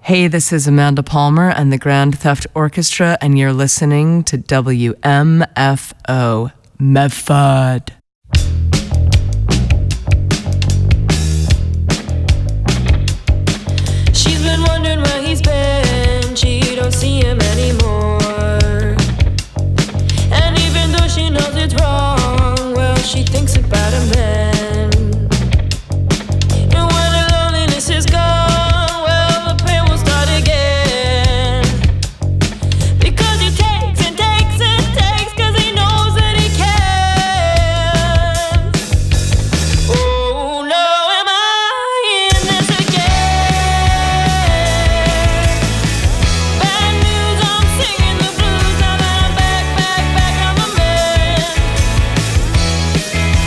Hey, this is Amanda Palmer and the Grand Theft Orchestra, and you're listening to WMFO Medford. She's been wondering where he's been. She don't see him anymore. And even though she knows it's wrong, well, she thinks about him then. And when the loneliness is gone, well, the pain will start again. Because he takes and takes and takes, 'cause he knows that he can. Oh no, am I in this again? Bad news, I'm singing the blues now that I'm back on the mend.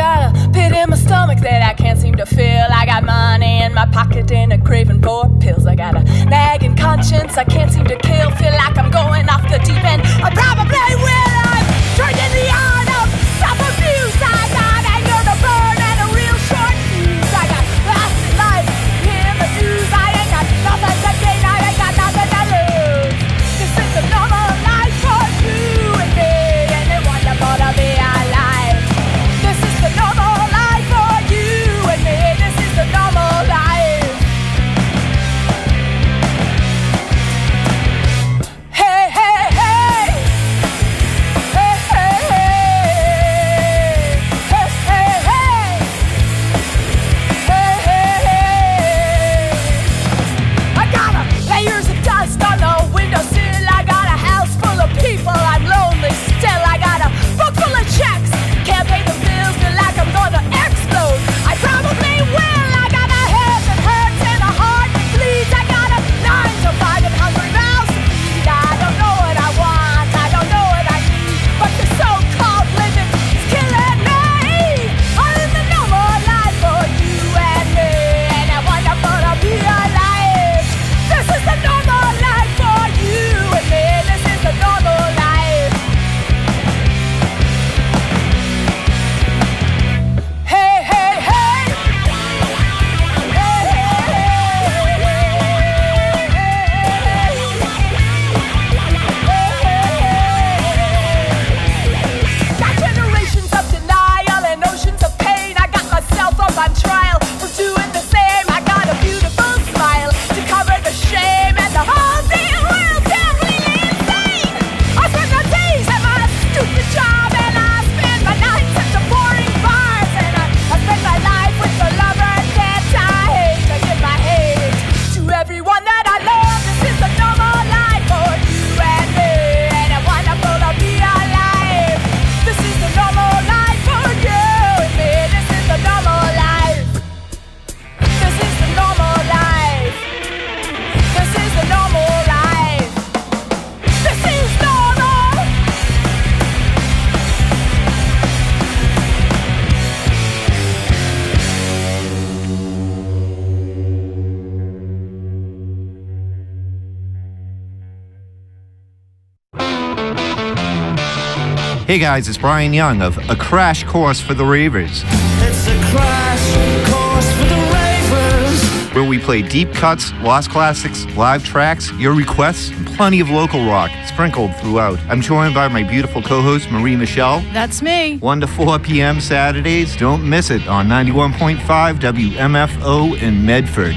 got a pit in my stomach that I can't seem to fill. I got money in my pocket and a craving for pills. I got a nagging conscience I can't seem to kill. Feel like I'm going off the deep end. I probably will. I'm drinking the art of self-abuse. I got anger to burn and a real short fuse. I got lasting life in the news. I ain't got nothing to gain. I ain't got nothing to lose. This is the normal life for you and me. And it's wonderful to be alive. This is the normal life for you and me. This is the normal life. Hey, hey, hey. Hey, hey, hey. Hey, hey, hey. Hey, hey, hey. I got layers of dust on the windowsill. I got a house full of people. I'm lonely still. I got a book full of checks. Can't pay the bills. Feel like I'm gonna explode. I probably will. I got a head that hurts and a heart that bleeds. I got a 9 to 5 and hungry mouths to feed. I don't know what I want. I don't know what I need. But the so-called living is killing me. I'm in the normal life for you and me. And it's wonderful to be alive. This is the normal life for you and me. This is the normal life. Hey, hey, hey. Hey, got generations of denial and oceans of pain. I got myself up on trial for doing the same. I got a beautiful smile to cover the shame, and the whole damn world's completely insane. I spend my days at my stupid job, and I spend my nights at the boring bars, and I spend my life with the lover that I hate. I give my hate to everyone that I love. This is the normal life for you and me, and it's wonderful to be alive. This is the normal life for you and me. This is the normal life. This is the normal life. This is the normal life. This is normal. Hey guys, it's Brian Young of A Crash Course for the Ravers, It's a crash course for the ravers. where we play deep cuts, lost classics, live tracks, your requests, and plenty of local rock sprinkled throughout. I'm joined by my beautiful co-host, Marie Michelle. That's me. 1 to 4 p.m. Saturdays. Don't miss it on 91.5 WMFO in Medford.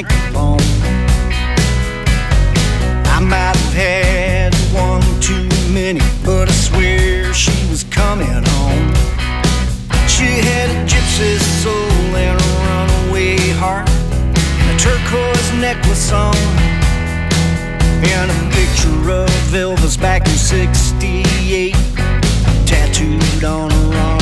drink alone. I might have had one too many, but I swear she was coming home. She had a gypsy soul and a runaway heart, and a turquoise necklace on, and a picture of Elvis back in '68 tattooed on her arm.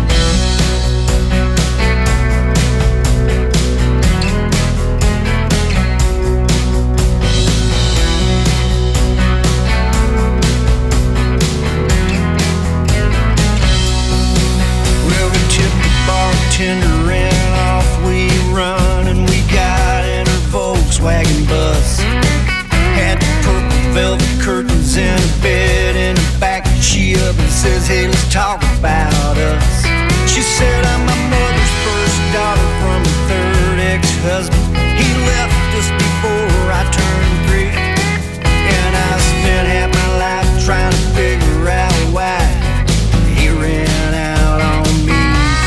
Bartender and off we run, and we got in her Volkswagen bus. Had the purple velvet curtains in a bed in the back. She up and says, hey, let's talk about us. She said, I'm my mother's first daughter from a third ex-husband. He left us before I turned 3, and I spent half my life trying to figure out why he ran out on me.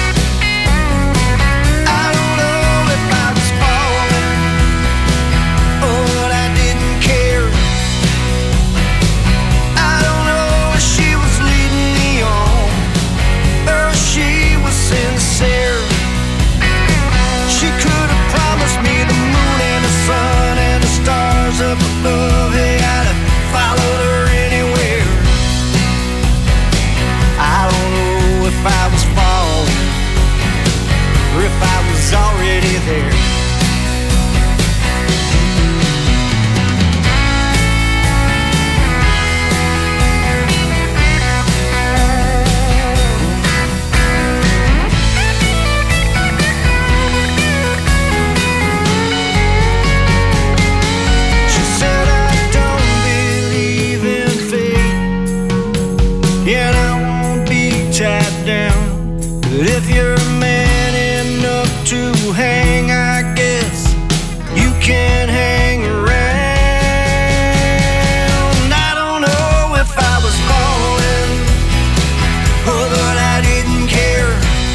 Up above, hey, I'd have followed her anywhere. I don't know if I was falling or if I was already there. If you're man enough to hang, I guess you can hang around. I don't know if I was falling, oh, but I didn't care.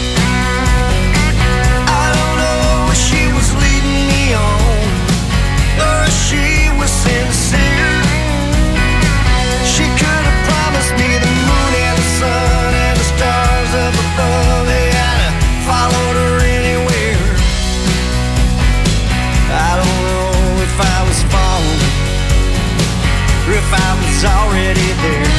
I don't know if she was leading me on, or if she was sincere. She could have promised me the moon and the sun and the stars up above. Followed her anywhere. I don't know if I was falling or if I was already there.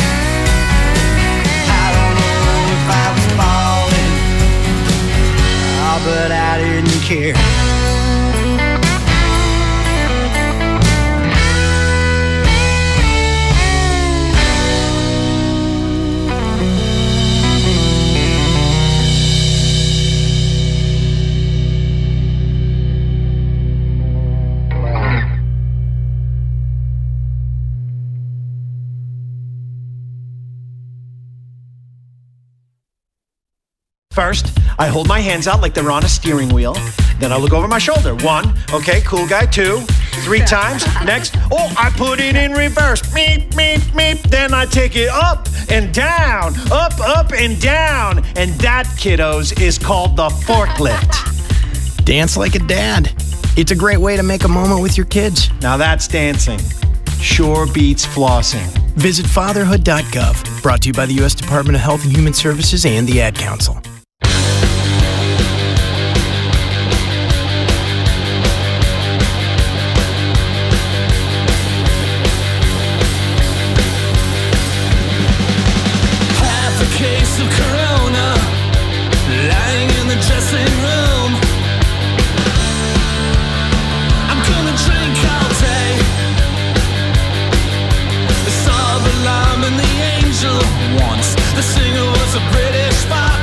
I don't know if I was falling, oh, but I didn't care. First, I hold my hands out like they're on a steering wheel. Then I look over my shoulder. 1, okay, cool guy. 2, 3 times. Next, oh, I put it in reverse. Meep, meep, meep. Then I take it up and down, up and down. And that, kiddos, is called the forklift. Dance like a dad. It's a great way to make a moment with your kids. Now that's dancing. Sure beats flossing. Visit fatherhood.gov. Brought to you by the U.S. Department of Health and Human Services and the Ad Council. Once the singer was a British pop.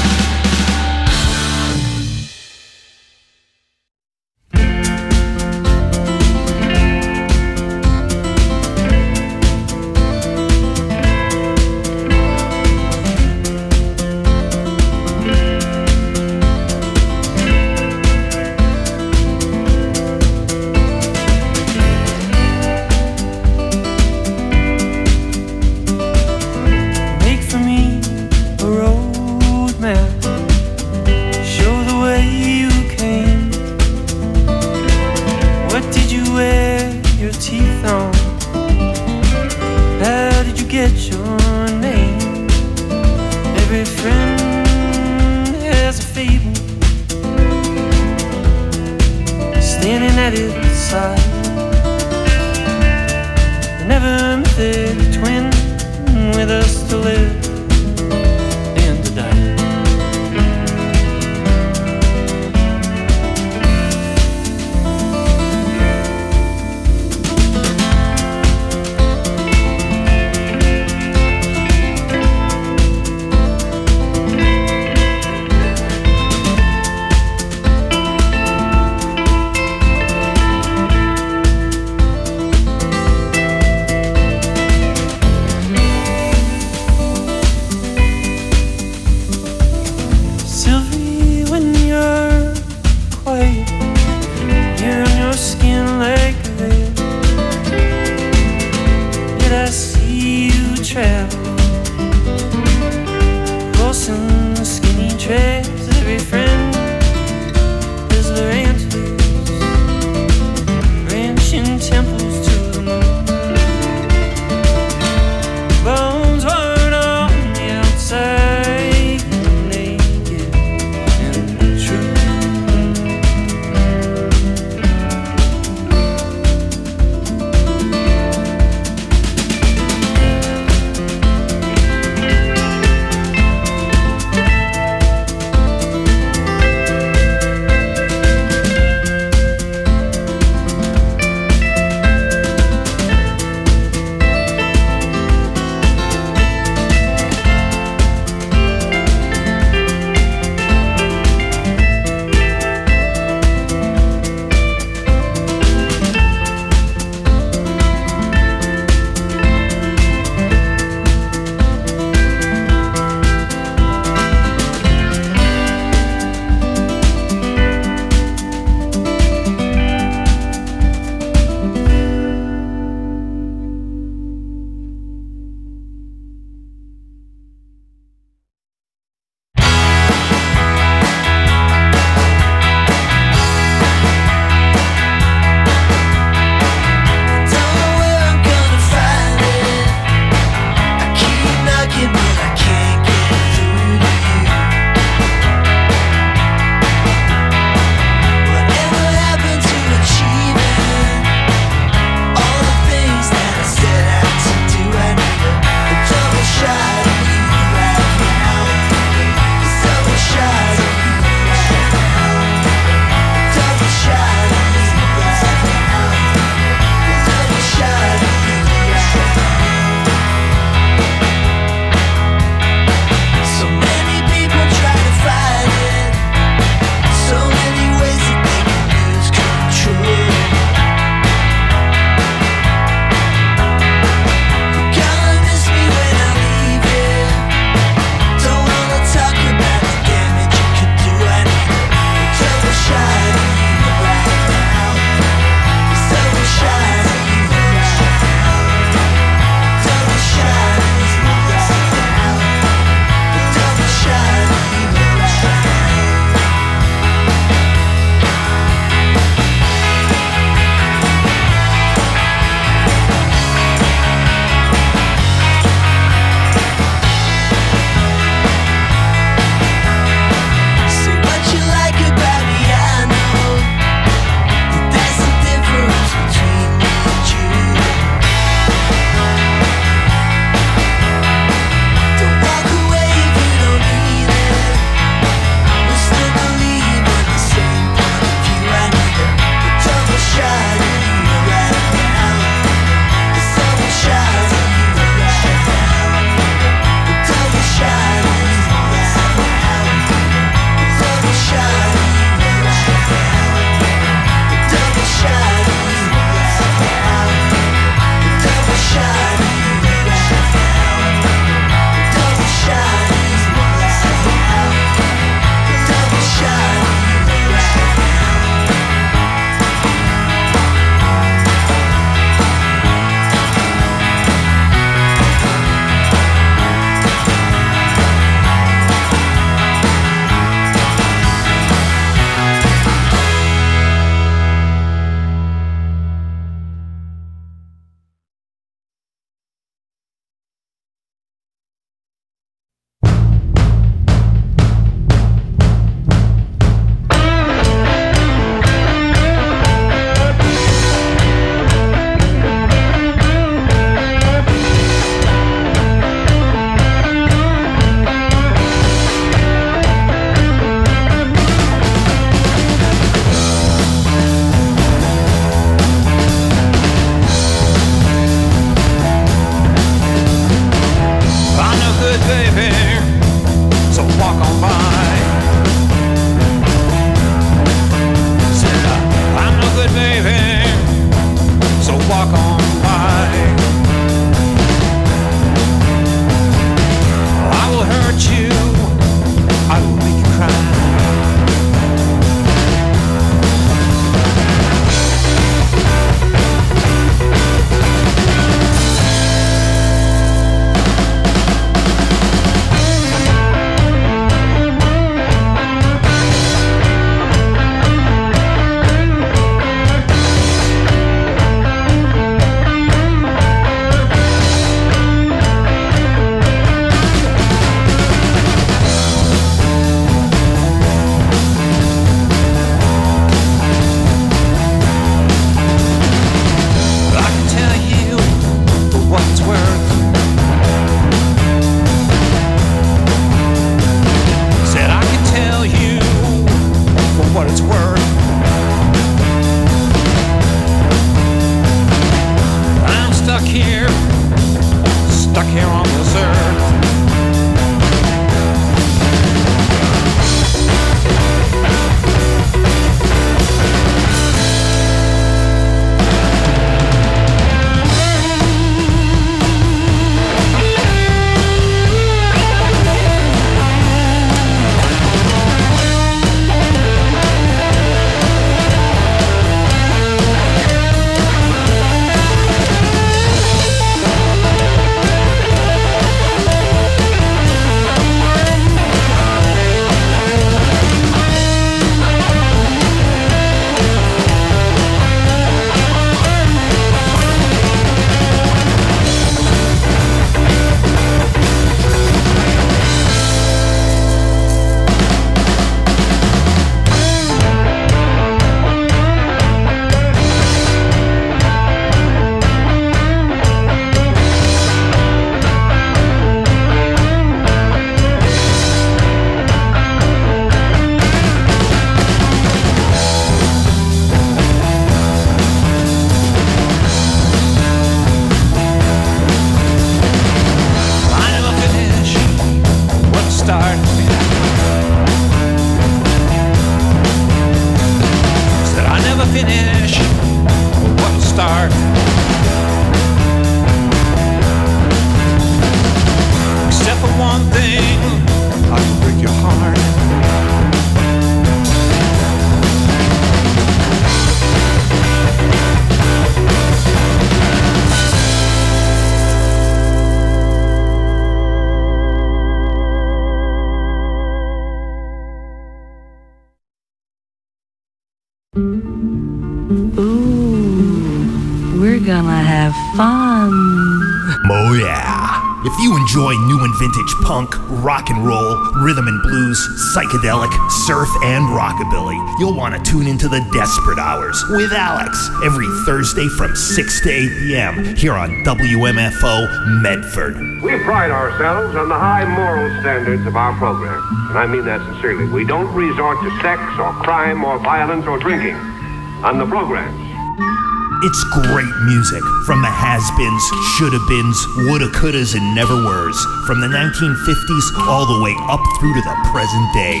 we're gonna have fun. Oh yeah. If you enjoy new and vintage punk, rock and roll, rhythm and blues, psychedelic, surf, and rockabilly, you'll want to tune into the Desperate Hours with Alex every Thursday from 6 to 8 p.m. here on WMFO Medford. We pride ourselves on the high moral standards of our program, and I mean that sincerely. We don't resort to sex or crime or violence or drinking on the program. It's great music from the has-beens, shoulda-beens, woulda-couldas, and never-weres, from the 1950s all the way up through to the present day.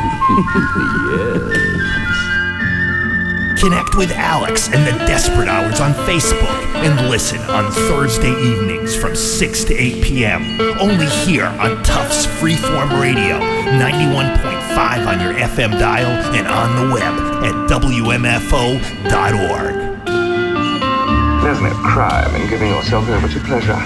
Yes. Connect with Alex and the Desperate Hours on Facebook and listen on Thursday evenings from 6 to 8 p.m. Only here on Tufts Freeform Radio, 91.5 on your FM dial and on the web at WMFO.org. There's no crime in giving yourself over to pleasure.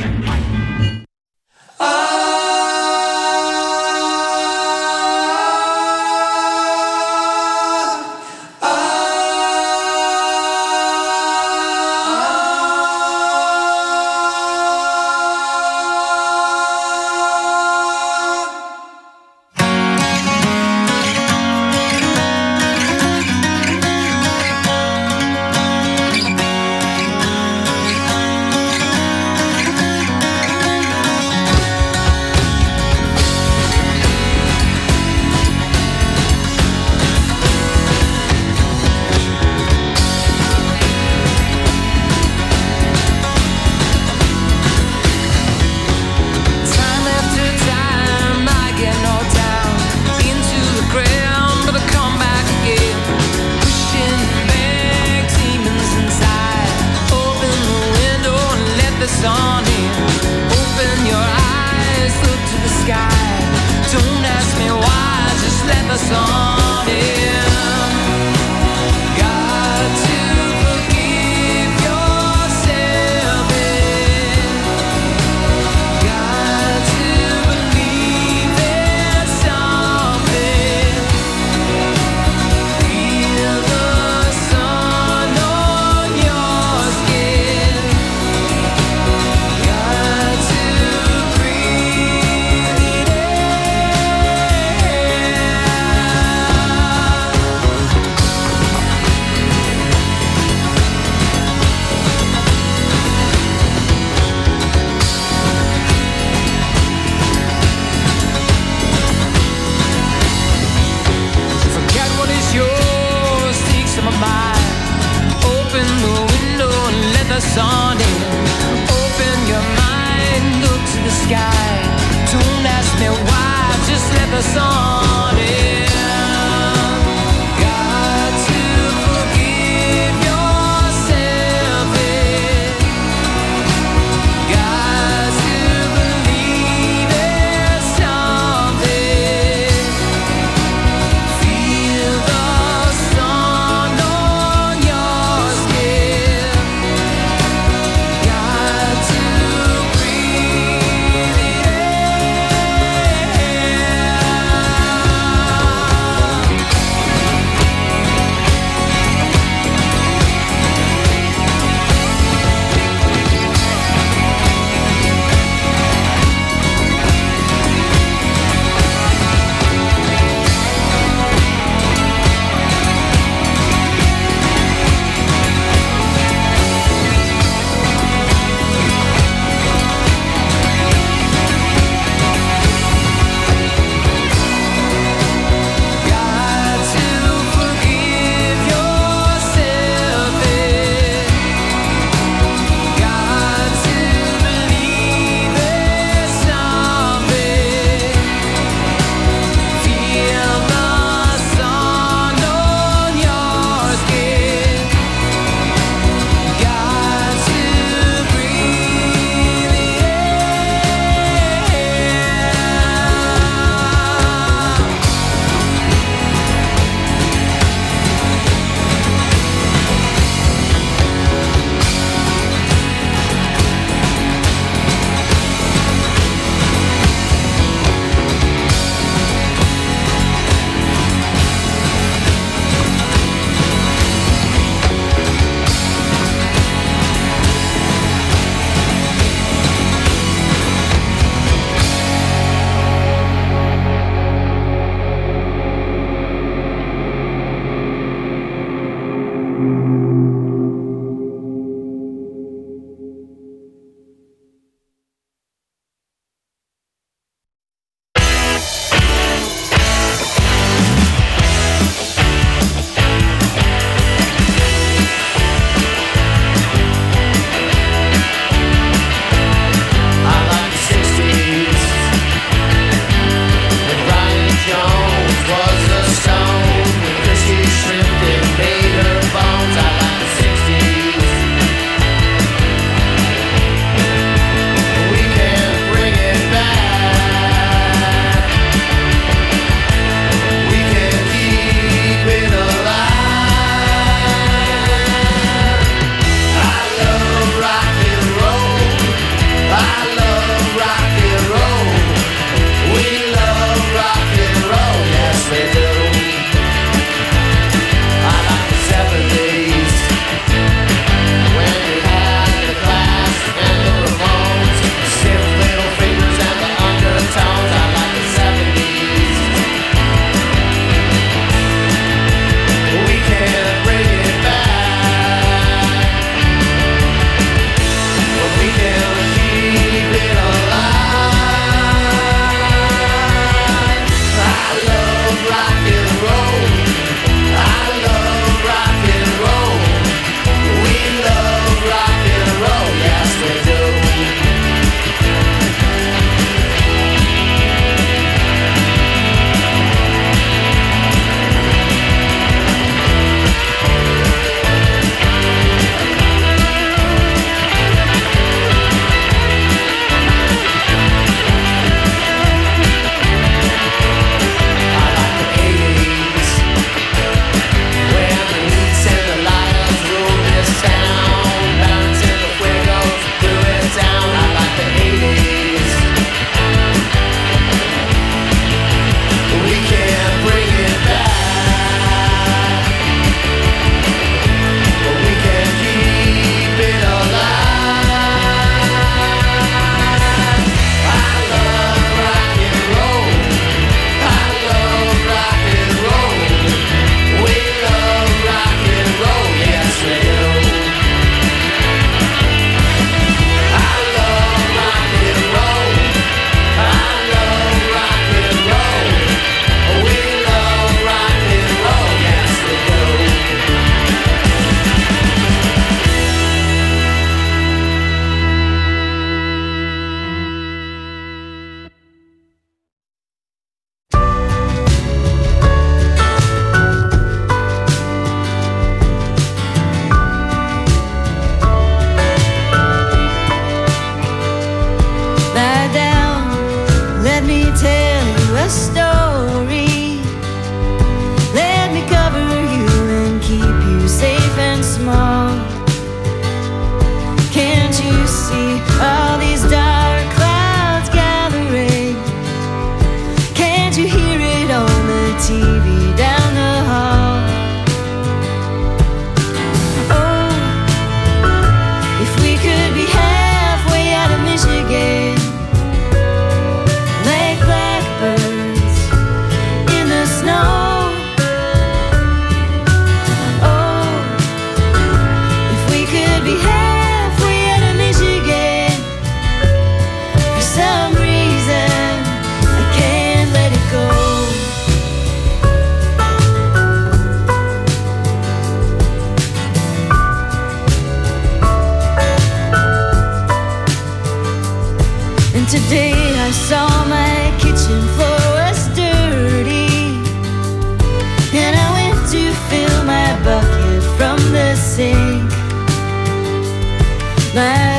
Today I saw my kitchen floor was dirty, and I went to fill my bucket from the sink. My